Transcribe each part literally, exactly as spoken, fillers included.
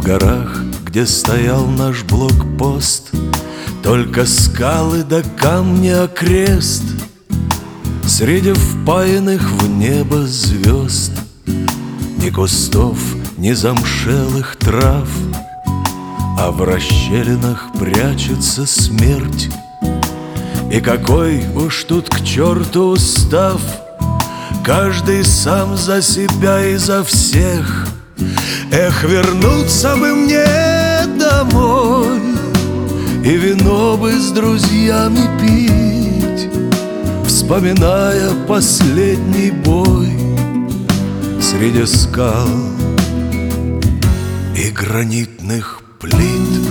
горах, где стоял наш блокпост, только скалы да камни окрест. Среди впаянных в небо звезд ни кустов, ни замшелых трав, а в расщелинах прячется смерть. И какой уж тут к черту устав, каждый сам за себя и за всех. Эх, вернуться бы мне домой и вино бы с друзьями пить, вспоминая последний бой среди скал и гранитных плит.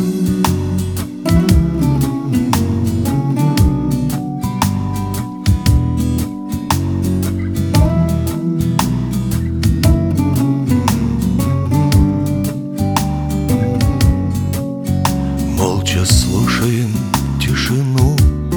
Молча слушаем тишину,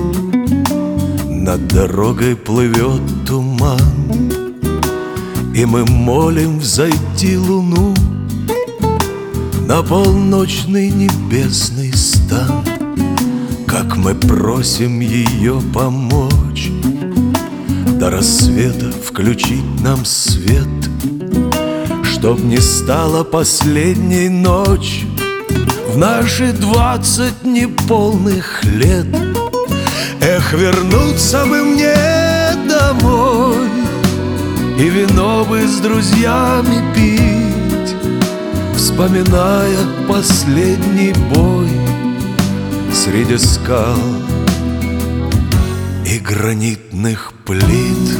над дорогой плывет туман, и мы молим взойти луну на полночный небесный стан. Как мы просим ее помочь до рассвета включить нам свет, чтоб не стала последней ночь в наши двадцать неполных лет. Эх, вернуться бы мне домой и вино бы с друзьями пить, вспоминая последний бой среди скал и гранитных плит.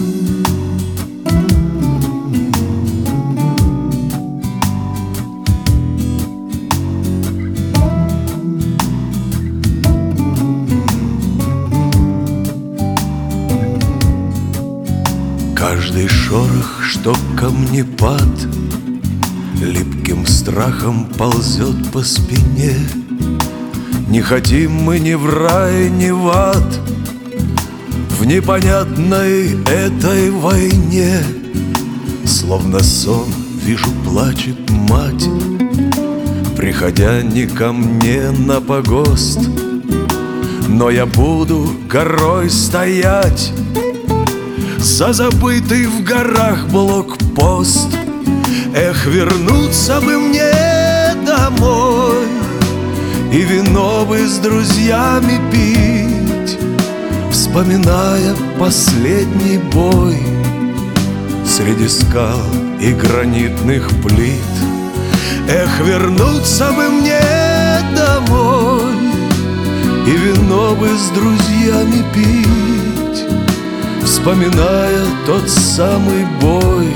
Каждый шорох, что камнепад, липким страхом ползет по спине. Не хотим мы ни в рай, ни в ад, в непонятной этой войне. Словно сон вижу, плачет мать, приходя не ко мне на погост. Но я буду горой стоять за забытый в горах блокпост. Эх, вернуться бы мне домой и вино бы с друзьями пить, вспоминая последний бой среди скал и гранитных плит. Эх, вернуться бы мне домой и вино бы с друзьями пить, вспоминая тот самый бой,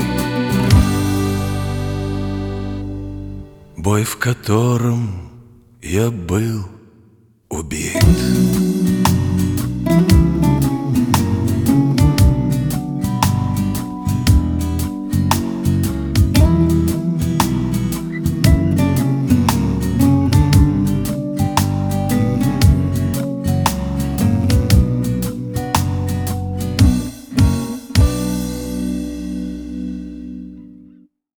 бой, в котором я был убит.